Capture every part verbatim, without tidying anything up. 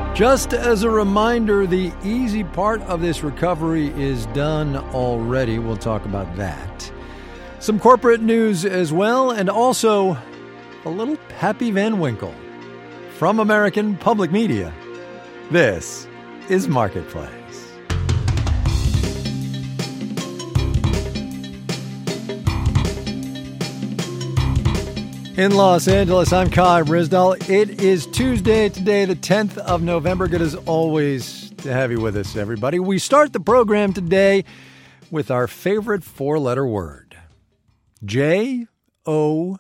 Just as a reminder, the easy part of this recovery is done already. We'll talk about that. Some corporate news as well, and also a little Pappy Van Winkle. From American Public Media, this is Marketplace. In Los Angeles, I'm Kai Ryssdal. It is Tuesday today, the tenth of November. Good as always to have you with us, everybody. We start the program today with our favorite four-letter word. J O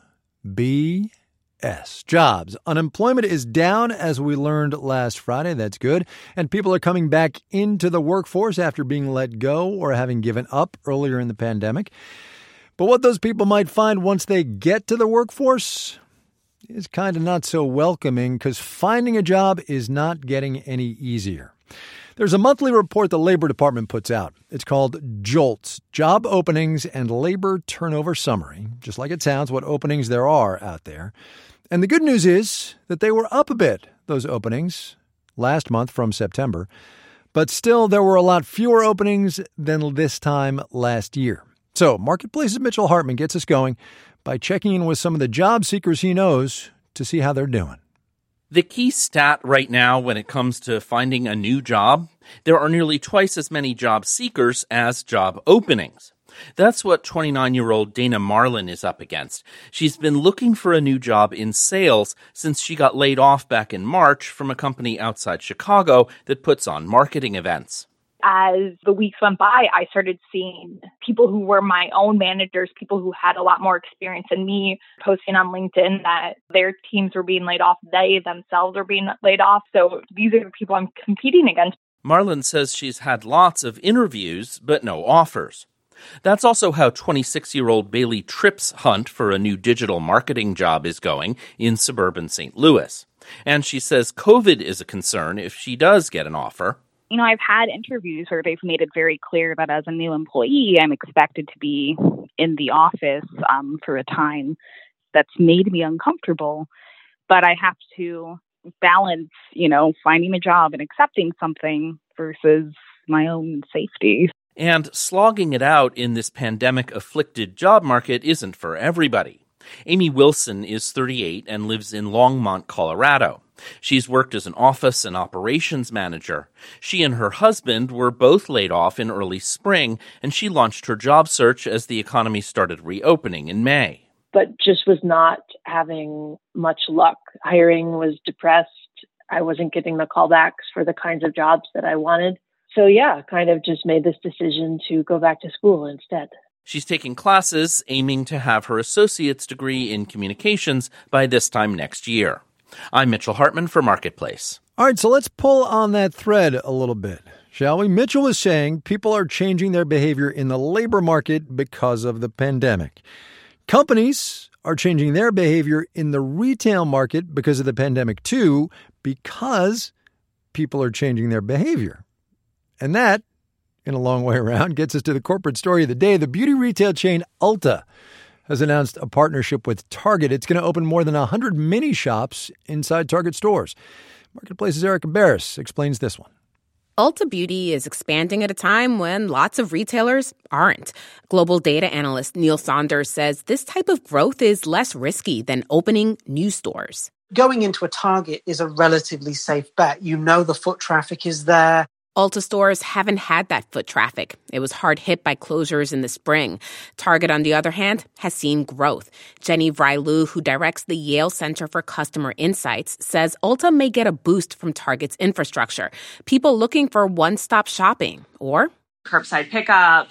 B S. Jobs. Unemployment is down, as we learned last Friday. That's good. And people are coming back into the workforce after being let go or having given up earlier in the pandemic. But what those people might find once they get to the workforce is kind of not so welcoming, because finding a job is not getting any easier. There's a monthly report the Labor Department puts out. It's called JOLTS, Job Openings and Labor Turnover Summary. Just like it sounds, what openings there are out there. And the good news is that they were up a bit, those openings, last month from September. But still, there were a lot fewer openings than this time last year. So, Marketplace's Mitchell Hartman gets us going by checking in with some of the job seekers he knows to see how they're doing. The key stat right now when it comes to finding a new job, there are nearly twice as many job seekers as job openings. That's what twenty-nine-year-old Dana Marlin is up against. She's been looking for a new job in sales since she got laid off back in March from a company outside Chicago that puts on marketing events. As the weeks went by, I started seeing people who were my own managers, people who had a lot more experience than me, posting on LinkedIn that their teams were being laid off. They themselves are being laid off. So these are the people I'm competing against. Marlin says she's had lots of interviews, but no offers. That's also how twenty-six-year-old Bailey Tripp's hunt for a new digital marketing job is going in suburban Saint Louis. And she says COVID is a concern if she does get an offer. You know, I've had interviews where they've made it very clear that as a new employee, I'm expected to be in the office um, for a time. That's made me uncomfortable. But I have to balance, you know, finding a job and accepting something versus my own safety. And slogging it out in this pandemic-afflicted job market isn't for everybody. Amy Wilson is thirty-eight and lives in Longmont, Colorado. She's worked as an office and operations manager. She and her husband were both laid off in early spring, and she launched her job search as the economy started reopening in May. But just was not having much luck. Hiring was depressed. I wasn't getting the callbacks for the kinds of jobs that I wanted. So yeah, kind of just made this decision to go back to school instead. She's taking classes aiming to have her associate's degree in communications by this time next year. I'm Mitchell Hartman for Marketplace. All right, so let's pull on that thread a little bit, shall we? Mitchell was saying people are changing their behavior in the labor market because of the pandemic. Companies are changing their behavior in the retail market because of the pandemic, too, because people are changing their behavior. And that, in a long way around, gets us to the corporate story of the day. The beauty retail chain Ulta has announced a partnership with Target. It's going to open more than one hundred mini shops inside Target stores. Marketplace's Erica Barris explains this one. Ulta Beauty is expanding at a time when lots of retailers aren't. Global data analyst Neil Saunders says this type of growth is less risky than opening new stores. Going into a Target is a relatively safe bet. You know the foot traffic is there. Ulta stores haven't had that foot traffic. It was hard hit by closures in the spring. Target, on the other hand, has seen growth. Jenny Vrailu, who directs the Yale Center for Customer Insights, says Ulta may get a boost from Target's infrastructure. People looking for one-stop shopping or curbside pickup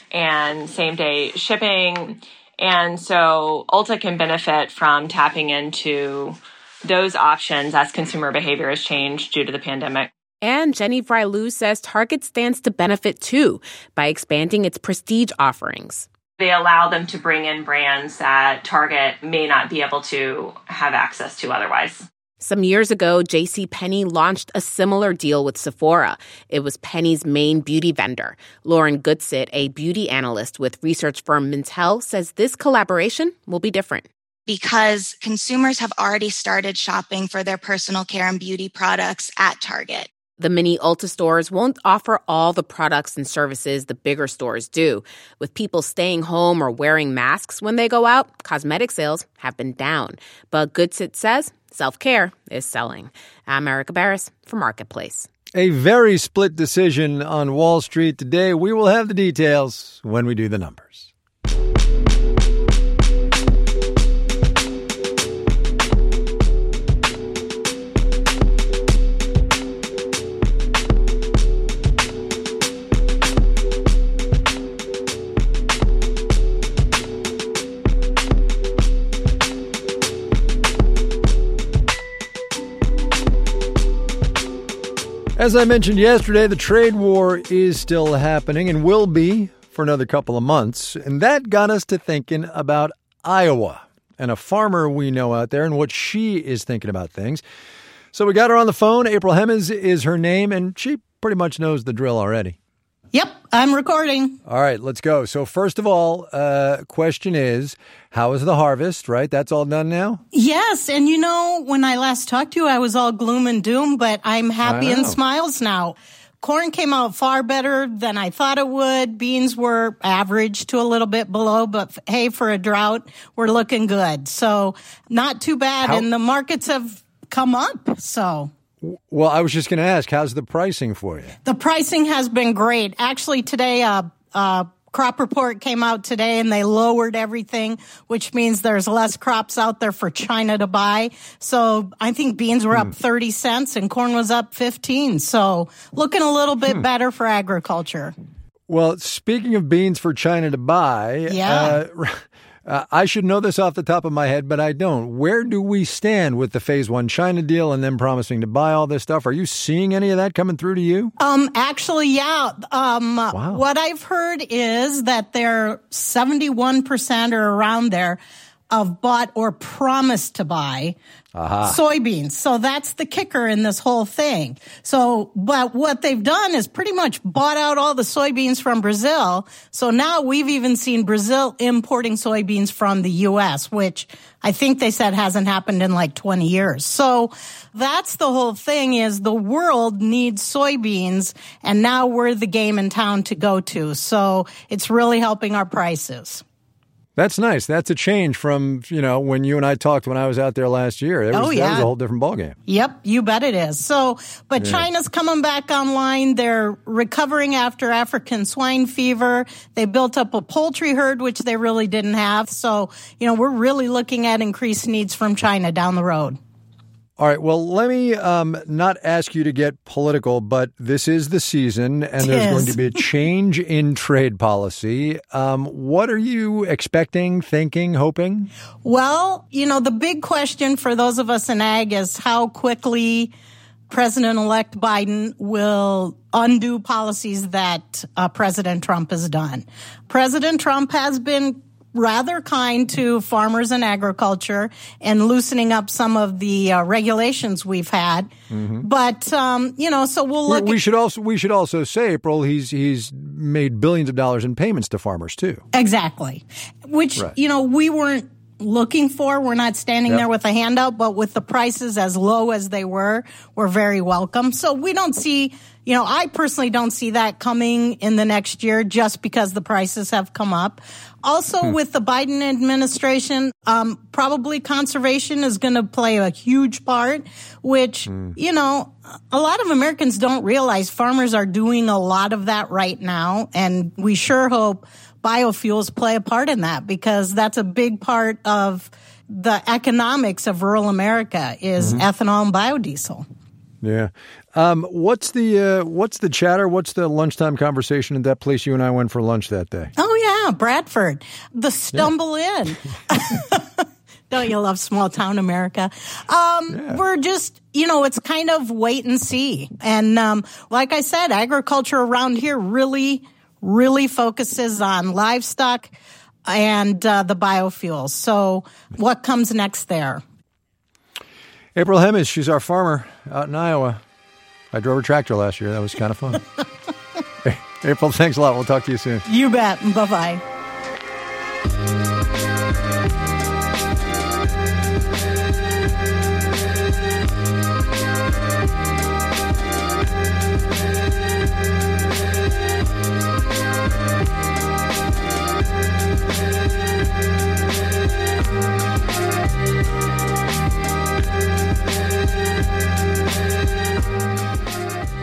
and same-day shipping. And so Ulta can benefit from tapping into those options as consumer behavior has changed due to the pandemic. And Jenny Vrailu says Target stands to benefit, too, by expanding its prestige offerings. They allow them to bring in brands that Target may not be able to have access to otherwise. Some years ago, JCPenney launched a similar deal with Sephora. It was Penney's main beauty vendor. Lauren Goodsit, a beauty analyst with research firm Mintel, says this collaboration will be different. because consumers have already started shopping for their personal care and beauty products at Target. The mini Ulta stores won't offer all the products and services the bigger stores do. With people staying home or wearing masks when they go out, cosmetic sales have been down. But Goodsit says self-care is selling. I'm Erica Barris for Marketplace. A very split decision on Wall Street today. We will have the details when we do the numbers. As I mentioned yesterday, the trade war is still happening and will be for another couple of months. And that got us to thinking about Iowa and a farmer we know out there and what she is thinking about things. So we got her on the phone. April Hemmes is her name, and she pretty much knows the drill already. Yep, I'm recording. All right, let's go. So first of all, uh, question is, how is the harvest, right? That's all done now? Yes, and you know, when I last talked to you, I was all gloom and doom, but I'm happy and smiles now. Corn came out far better than I thought it would. Beans were average to a little bit below, but hey, for a drought, we're looking good. So not too bad, how- and the markets have come up, so... Well, I was just going to ask, how's the pricing for you? The pricing has been great. Actually, today, uh, uh, crop report came out today and they lowered everything, which means there's less crops out there for China to buy. So I think beans were hmm. up thirty cents and corn was up fifteen. So looking a little bit hmm. better for agriculture. Well, speaking of beans for China to buy, yeah. uh, Uh, I should know this off the top of my head, but I don't. Where do we stand with the phase one China deal and them promising to buy all this stuff? Are you seeing any of that coming through to you? Um, actually, yeah. Um, wow. What I've heard is that they're seventy-one percent or around there of bought or promised to buy Aha. soybeans. So that's the kicker in this whole thing. So, but what they've done is pretty much bought out all the soybeans from Brazil. So now we've even seen Brazil importing soybeans from the U S, which I think they said hasn't happened in like twenty years. So that's the whole thing is the world needs soybeans and now we're the game in town to go to. So it's really helping our prices. That's nice. That's a change from, you know, when you and I talked when I was out there last year. That was, oh, yeah. That was a whole different ballgame. Yep, you bet it is. So, but yeah. China's coming back online. They're recovering after African swine fever. They built up a poultry herd, which they really didn't have. So, you know, we're really looking at increased needs from China down the road. All right. Well, let me um, not ask you to get political, but this is the season, and it there's is. going to be a change in trade policy. Um, what are you expecting, thinking, hoping? Well, you know, the big question for those of us in ag is how quickly President-elect Biden will undo policies that uh, President Trump has done. President Trump has been rather kind to farmers and agriculture and loosening up some of the uh, regulations we've had. Mm-hmm. But, um, you know, so we'll look we, we at- should also we should also say, April, he's he's made billions of dollars in payments to farmers, too. Exactly. Which, right. you know, we weren't looking for. We're not standing yep. there with a handout, but with the prices as low as they were, we're very welcome. So we don't see, you know, I personally don't see that coming in the next year just because the prices have come up. Also, hmm. with the Biden administration, um, probably conservation is going to play a huge part, which, hmm. you know, a lot of Americans don't realize farmers are doing a lot of that right now. And we sure hope biofuels play a part in that because that's a big part of the economics of rural America is mm-hmm. ethanol and biodiesel. Yeah. Um, what's the uh, what's the chatter? What's the lunchtime conversation at that place you and I went for lunch that day? Oh, yeah, Bradford. The Stumble yeah. Inn. Don't you love small town America? Um, yeah. We're just, you know, it's kind of wait and see. And um, like I said, agriculture around here really, really focuses on livestock and uh, the biofuels. So what comes next there? April Hemmes, she's our farmer out in Iowa. I drove her tractor last year. That was kind of fun. Hey, April, thanks a lot. We'll talk to you soon. You bet. Bye-bye.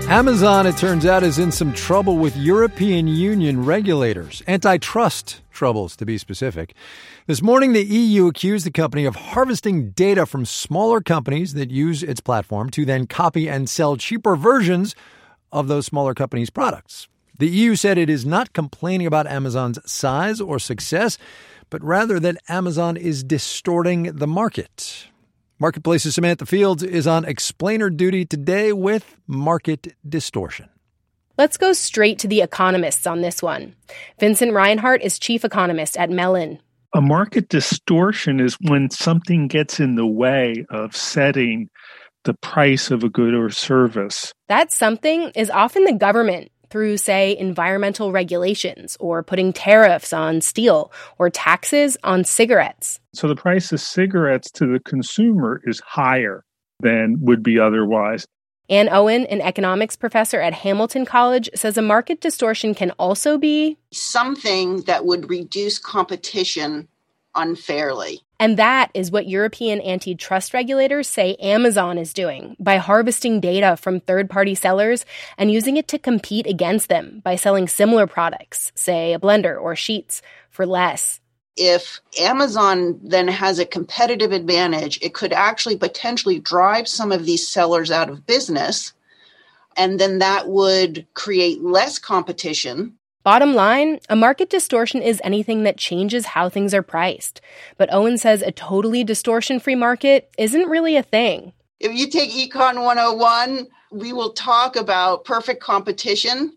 Amazon, it turns out, is in some trouble with European Union regulators. Antitrust troubles, to be specific. This morning, the E U accused the company of harvesting data from smaller companies that use its platform to then copy and sell cheaper versions of those smaller companies' products. The E U said it is not complaining about Amazon's size or success, but rather that Amazon is distorting the market. Marketplace's Samantha Fields is on explainer duty today with market distortion. Let's go straight to the economists on this one. Vincent Reinhart is chief economist at Mellon. A market distortion is when something gets in the way of setting the price of a good or service. That something is often the government through, say, environmental regulations or putting tariffs on steel or taxes on cigarettes. So the price of cigarettes to the consumer is higher than would be otherwise. Ann Owen, an economics professor at Hamilton College, says a market distortion can also be something that would reduce competition unfairly. And that is what European antitrust regulators say Amazon is doing by harvesting data from third-party sellers and using it to compete against them by selling similar products, say a blender or sheets, for less. If Amazon then has a competitive advantage, it could actually potentially drive some of these sellers out of business, and then that would create less competition. Bottom line, a market distortion is anything that changes how things are priced. But Owen says a totally distortion-free market isn't really a thing. If you take Econ one oh one, we will talk about perfect competition,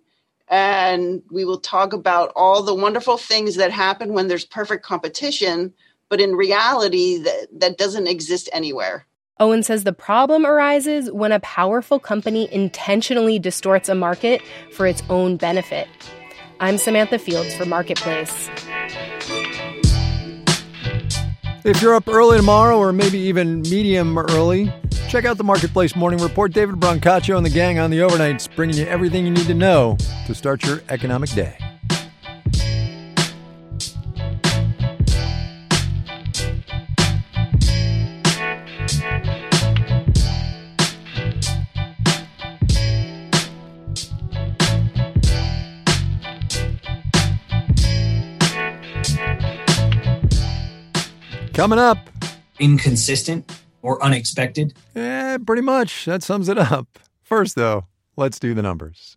and we will talk about all the wonderful things that happen when there's perfect competition, but in reality, that, that doesn't exist anywhere. Owen says the problem arises when a powerful company intentionally distorts a market for its own benefit. I'm Samantha Fields for Marketplace. If you're up early tomorrow or maybe even medium early, check out the Marketplace Morning Report. David Brancaccio and the gang on the overnights bringing you everything you need to know to start your economic day. Coming up. Inconsistent or unexpected? Yeah, pretty much. That sums it up. First, though, let's do the numbers.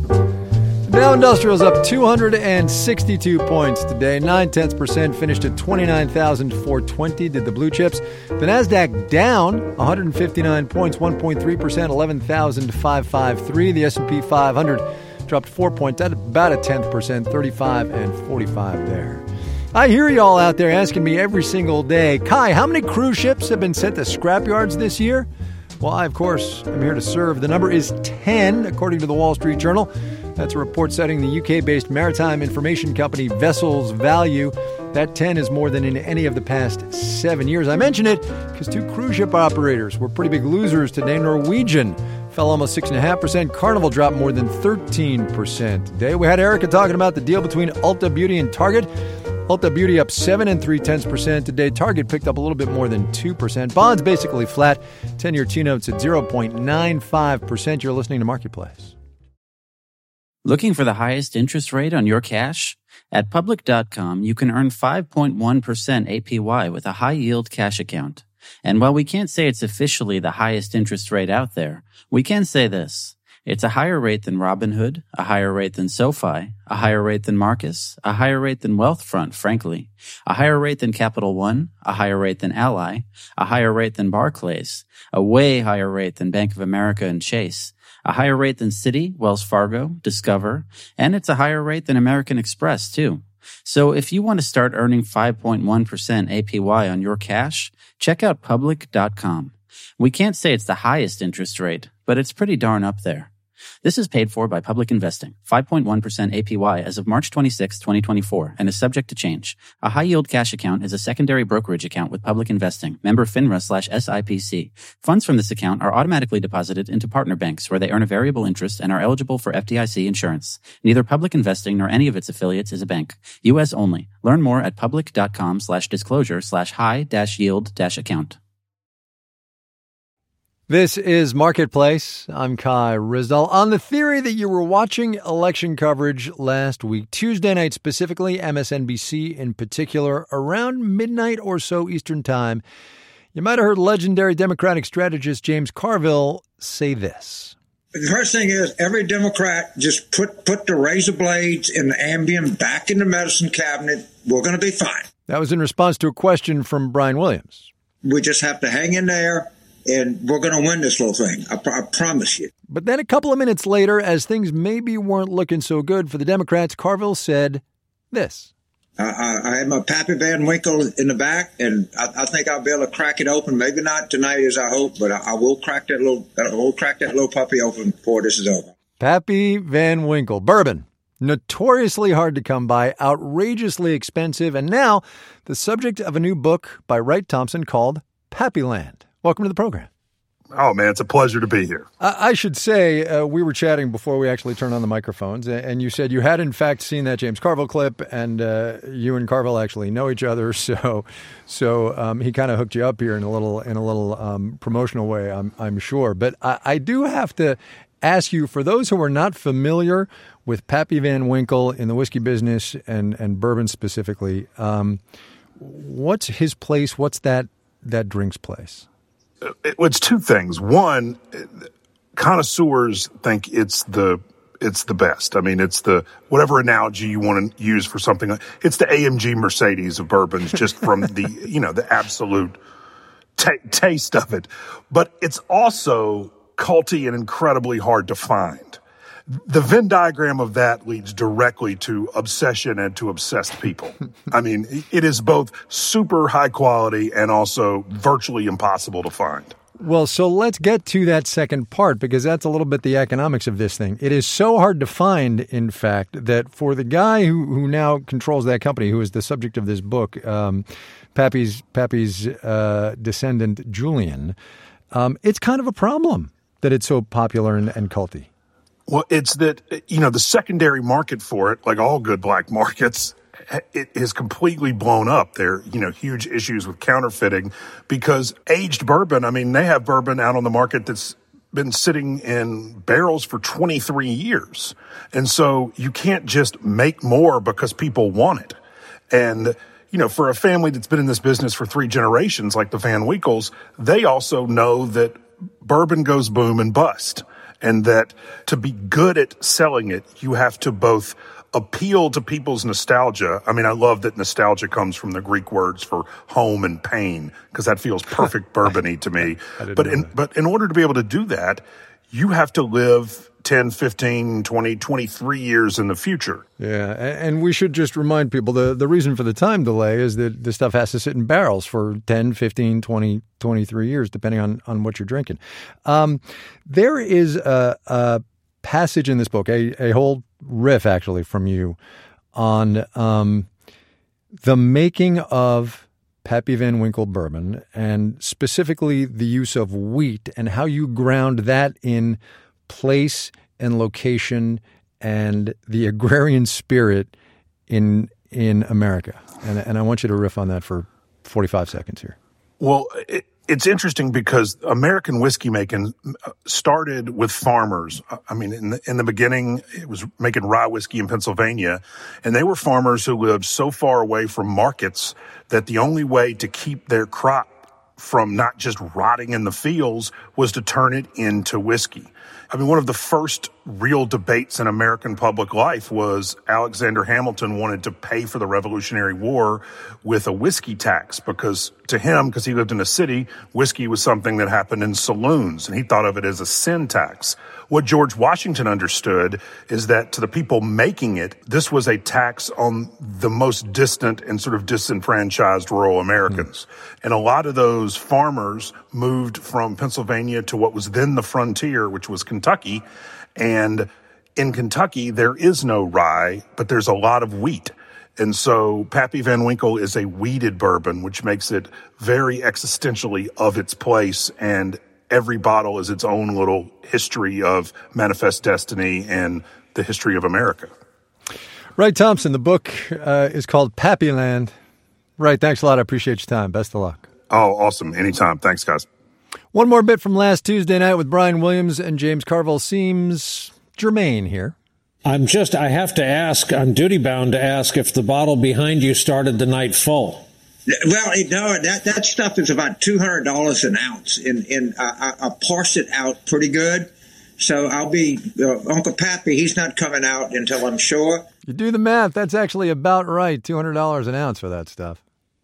The Dow Industrial's up two hundred sixty-two points today. Nine-tenths percent, finished at twenty-nine thousand four hundred twenty, did the blue chips. The Nasdaq down one hundred fifty-nine points, one point three percent, eleven thousand five hundred fifty-three. The S and P five hundred dropped four points, at about a tenth percent, thirty-five and forty-five there. I hear y'all out there asking me every single day, Kai, how many cruise ships have been sent to scrapyards this year? Well, I, of course, am here to serve. The number is ten, according to the Wall Street Journal. That's a report citing the U K-based maritime information company Vessels Value. That ten is more than in any of the past seven years. I mention it because two cruise ship operators were pretty big losers today. Norwegian fell almost six point five percent. Carnival dropped more than thirteen percent today. We had Erica talking about the deal between Ulta Beauty and Target. Ulta Beauty up seven and three tenths percent today. Target picked up a little bit more than two percent. Bonds basically flat. ten-year T-notes at zero point nine five percent. You're listening to Marketplace. Looking for the highest interest rate on your cash? At Public dot com, you can earn five point one percent A P Y with a high-yield cash account. And while we can't say it's officially the highest interest rate out there, we can say this. It's a higher rate than Robinhood, a higher rate than SoFi, a higher rate than Marcus, a higher rate than Wealthfront, frankly, a higher rate than Capital One, a higher rate than Ally, a higher rate than Barclays, a way higher rate than Bank of America and Chase, a higher rate than Citi, Wells Fargo, Discover, and it's a higher rate than American Express, too. So if you want to start earning five point one percent A P Y on your cash, check out Public dot com. We can't say it's the highest interest rate, but it's pretty darn up there. This is paid for by Public Investing, five point one percent A P Y as of March twenty-sixth, twenty twenty-four, and is subject to change. A high-yield cash account is a secondary brokerage account with Public Investing, member FINRA slash S I P C. Funds from this account are automatically deposited into partner banks where they earn a variable interest and are eligible for F D I C insurance. Neither Public Investing nor any of its affiliates is a bank. U S only. Learn more at Public dot com slash disclosure slash high dash yield dash account. This is Marketplace. I'm Kai Ryssdal. On the theory that you were watching election coverage last week, Tuesday night specifically, M S N B C in particular, around midnight or so Eastern Time, you might have heard legendary Democratic strategist James Carville say this. The first thing is every Democrat just put, put the razor blades and the Ambien back in the medicine cabinet. We're going to be fine. That was in response to a question from Brian Williams. We just have to hang in there. And we're going to win this little thing. I, I promise you. But then a couple of minutes later, as things maybe weren't looking so good for the Democrats, Carville said this. I, I, I had my Pappy Van Winkle in the back, and I, I think I'll be able to crack it open. Maybe not tonight as I hope, but I, I will crack that little I will crack that little puppy open before this is over. Pappy Van Winkle. Bourbon. Notoriously hard to come by, outrageously expensive, and now the subject of a new book by Wright Thompson called Pappyland. Welcome to the program. Oh, man, it's a pleasure to be here. I, I should say, uh, we were chatting before we actually turned on the microphones, and you said you had, in fact, seen that James Carville clip, and uh, you and Carville actually know each other, so so um, he kind of hooked you up here in a little in a little um, promotional way, I'm, I'm sure. But I, I do have to ask you, for those who are not familiar with Pappy Van Winkle in the whiskey business and, and bourbon specifically, um, what's his place? What's that that drink's place? It's two things. One, connoisseurs think it's the it's the best. I mean, it's the whatever analogy you want to use for something. It's the A M G Mercedes of bourbons, just from the you know the absolute t- taste of it. But it's also culty and incredibly hard to find. The Venn diagram of that leads directly to obsession and to obsessed people. I mean, it is both super high quality and also virtually impossible to find. Well, so let's get to that second part, because that's a little bit the economics of this thing. It is so hard to find, in fact, that for the guy who, who now controls that company, who is the subject of this book, um, Pappy's, Pappy's uh, descendant, Julian, um, it's kind of a problem that it's so popular and, and culty. Well, it's that, you know, the secondary market for it, like all good black markets, it is completely blown up. There are, you know, huge issues with counterfeiting because aged bourbon, I mean, they have bourbon out on the market that's been sitting in barrels for twenty-three years. And so you can't just make more because people want it. And, you know, for a family that's been in this business for three generations, like the Van Winkles, they also know that bourbon goes boom and bust. And that to be good at selling it, you have to both appeal to people's nostalgia. I mean, I love that nostalgia comes from the Greek words for home and pain, because that feels perfect bourbon-y to me. But in, but in order to be able to do that, you have to live ten, fifteen, twenty, twenty-three years in the future. Yeah, and we should just remind people the, the reason for the time delay is that the stuff has to sit in barrels for ten, fifteen, twenty, twenty-three years, depending on, on what you're drinking. Um, there is a, a passage in this book, a, a whole riff actually from you on um, the making of Pappy Van Winkle bourbon, and specifically the use of wheat and how you ground that in place and location and the agrarian spirit in in America. And, and I want you to riff on that for forty-five seconds here. Well, it, it's interesting because American whiskey making started with farmers. I mean, in the, in the beginning, it was making rye whiskey in Pennsylvania, and they were farmers who lived so far away from markets that the only way to keep their crop from not just rotting in the fields was to turn it into whiskey. I mean, one of the first real debates in American public life was Alexander Hamilton wanted to pay for the Revolutionary War with a whiskey tax because to him, because he lived in a city, whiskey was something that happened in saloons, and he thought of it as a sin tax. What George Washington understood is that to the people making it, this was a tax on the most distant and sort of disenfranchised rural Americans. Mm. And a lot of those farmers moved from Pennsylvania to what was then the frontier, which was Kentucky. And in Kentucky, there is no rye, but there's a lot of wheat. And so Pappy Van Winkle is a wheated bourbon, which makes it very existentially of its place, and every bottle is its own little history of manifest destiny and the history of America. Wright Thompson, the book uh, is called Pappyland. Wright, thanks a lot. I appreciate your time. Best of luck. Oh, awesome. Anytime. Thanks, guys. One more bit from last Tuesday night with Brian Williams and James Carville seems germane here. I'm just, I have to ask, I'm duty-bound to ask if the bottle behind you started the night full. Well, no, that that stuff is about two hundred dollars an ounce, and, and I, I, I parse it out pretty good. So I'll be, uh, Uncle Pappy, he's not coming out until I'm sure. You do the math, that's actually about right, two hundred dollars an ounce for that stuff.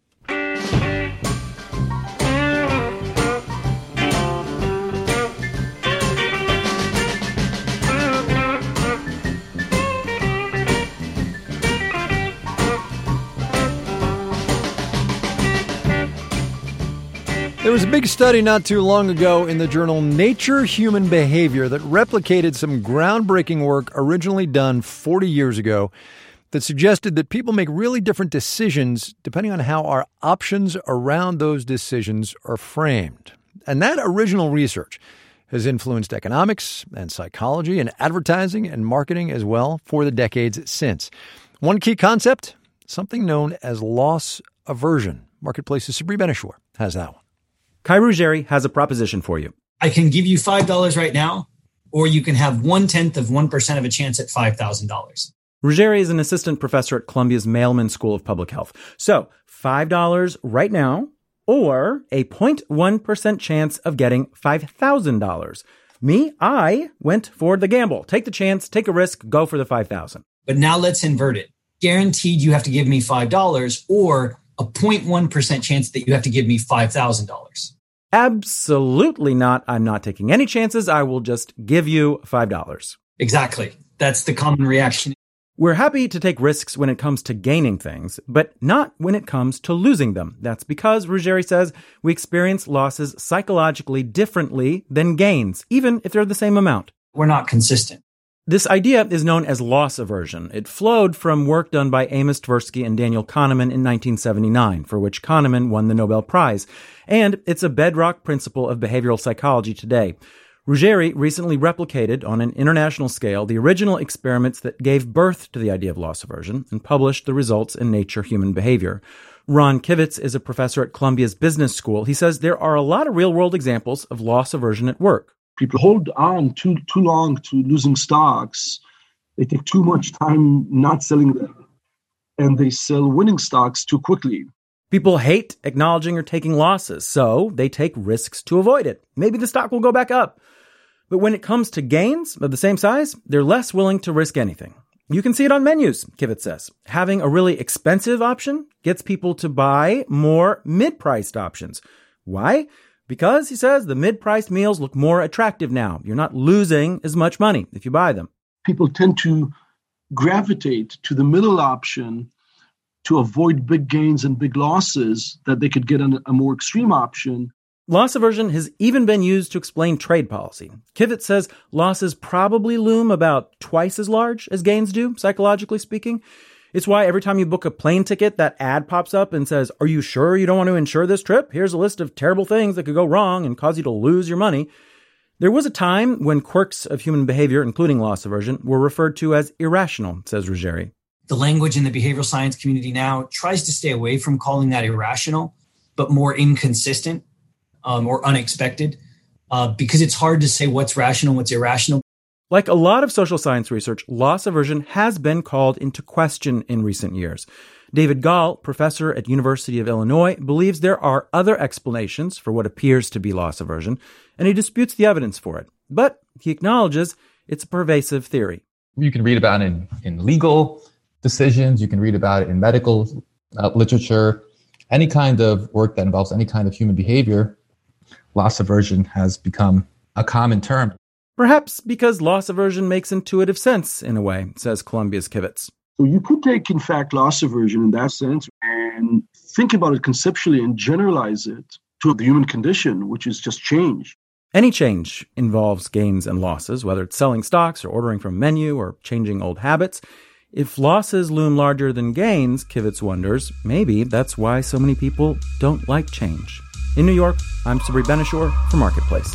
There was a big study not too long ago in the journal Nature Human Behavior that replicated some groundbreaking work originally done forty years ago that suggested that people make really different decisions depending on how our options around those decisions are framed. And that original research has influenced economics and psychology and advertising and marketing as well for the decades since. One key concept, something known as loss aversion. Marketplace's Sabri Ben-Achour has that one. Kai Ruggeri has a proposition for you. I can give you five dollars right now, or you can have one-tenth of one percent of a chance at five thousand dollars. Ruggeri is an assistant professor at Columbia's Mailman School of Public Health. So five dollars right now, or a zero point one percent chance of getting five thousand dollars. Me, I went for the gamble. Take the chance, take a risk, go for the five thousand dollars. But now let's invert it. Guaranteed you have to give me five dollars, or a zero point one percent chance that you have to give me five thousand dollars. Absolutely not. I'm not taking any chances. I will just give you five dollars. Exactly. That's the common reaction. We're happy to take risks when it comes to gaining things, but not when it comes to losing them. That's because, Ruggeri says, we experience losses psychologically differently than gains, even if they're the same amount. We're not consistent. This idea is known as loss aversion. It flowed from work done by Amos Tversky and Daniel Kahneman in nineteen seventy-nine, for which Kahneman won the Nobel Prize. And it's a bedrock principle of behavioral psychology today. Ruggeri recently replicated on an international scale the original experiments that gave birth to the idea of loss aversion and published the results in Nature Human Behavior. Ron Kivitz is a professor at Columbia's Business School. He says there are a lot of real-world examples of loss aversion at work. People hold on too too long to losing stocks. They take too much time not selling them, and they sell winning stocks too quickly. People hate acknowledging or taking losses, so they take risks to avoid it. Maybe the stock will go back up. But when it comes to gains of the same size, they're less willing to risk anything. You can see it on menus, Kivitz says. Having a really expensive option gets people to buy more mid-priced options. Why? Because, he says, the mid-priced meals look more attractive now. You're not losing as much money if you buy them. People tend to gravitate to the middle option to avoid big gains and big losses that they could get on a more extreme option. Loss aversion has even been used to explain trade policy. Kivitz says losses probably loom about twice as large as gains do, psychologically speaking. It's why every time you book a plane ticket, that ad pops up and says, "Are you sure you don't want to insure this trip? Here's a list of terrible things that could go wrong and cause you to lose your money." There was a time when quirks of human behavior, including loss aversion, were referred to as irrational, says Ruggeri. The language in the behavioral science community now tries to stay away from calling that irrational, but more inconsistent um, or unexpected, uh, because it's hard to say what's rational, what's irrational. Like a lot of social science research, loss aversion has been called into question in recent years. David Gall, professor at University of Illinois, believes there are other explanations for what appears to be loss aversion, and he disputes the evidence for it. But he acknowledges it's a pervasive theory. You can read about it in, in legal decisions. You can read about it in medical uh, literature. Any kind of work that involves any kind of human behavior, loss aversion has become a common term. Perhaps because loss aversion makes intuitive sense in a way, says Columbia's Kivitz. So you could take, in fact, loss aversion in that sense and think about it conceptually and generalize it to the human condition, which is just change. Any change involves gains and losses, whether it's selling stocks or ordering from a menu or changing old habits. If losses loom larger than gains, Kivitz wonders, maybe that's why so many people don't like change. In New York, I'm Sabri Ben-Achour for Marketplace.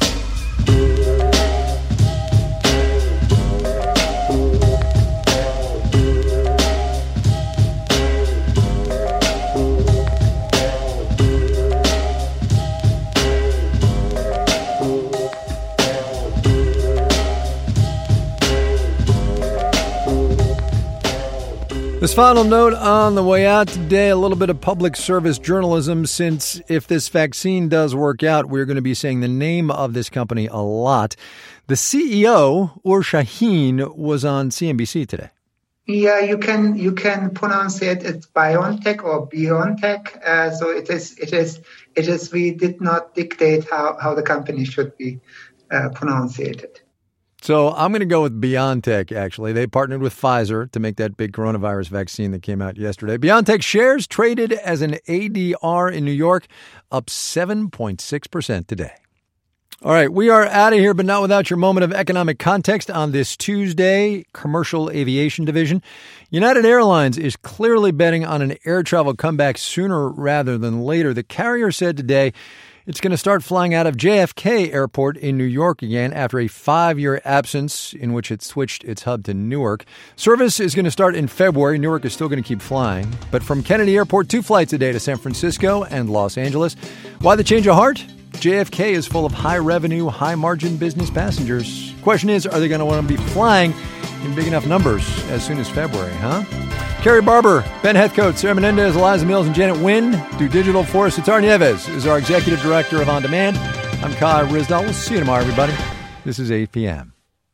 This final note on the way out today, a little bit of public service journalism, since if this vaccine does work out, we're going to be saying the name of this company a lot. The C E O, Ur Shaheen, was on C N B C today. Yeah, you can you can pronounce it. It's BioNTech or BioNTech. Uh, so it is it is it is. We did not dictate how, how the company should be uh, pronunciated. So I'm going to go with BioNTech, actually. They partnered with Pfizer to make that big coronavirus vaccine that came out yesterday. BioNTech shares traded as an A D R in New York, up seven point six percent today. All right, we are out of here, but not without your moment of economic context on this Tuesday. Commercial aviation division. United Airlines is clearly betting on an air travel comeback sooner rather than later. The carrier said today it's going to start flying out of J F K Airport in New York again after a five-year absence in which it switched its hub to Newark. Service is going to start in February. Newark is still going to keep flying. But from Kennedy Airport, two flights a day to San Francisco and Los Angeles. Why the change of heart? J F K is full of high-revenue, high-margin business passengers. Question is, are they going to want to be flying in big enough numbers as soon as February, huh? Carrie Barber, Ben Heathcote, Sarah Menendez, Eliza Mills, and Janet Wynn do digital for us. Sitar Nieves is our executive director of On Demand. I'm Kai Ryssdal. We'll see you tomorrow, everybody. This is eight p.m.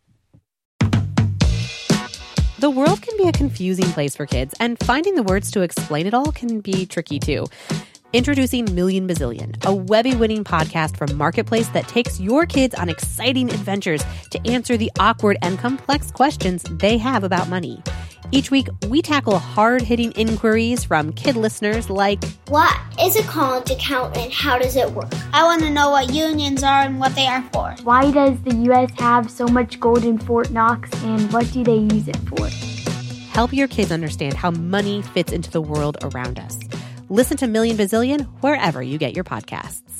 The world can be a confusing place for kids, and finding the words to explain it all can be tricky, too. Introducing Million Bazillion, a Webby-winning podcast from Marketplace that takes your kids on exciting adventures to answer the awkward and complex questions they have about money. Each week, we tackle hard-hitting inquiries from kid listeners like, what is a college account and how does it work? I want to know what unions are and what they are for. Why does the U S have so much gold in Fort Knox and what do they use it for? Help your kids understand how money fits into the world around us. Listen to Million Bazillion wherever you get your podcasts.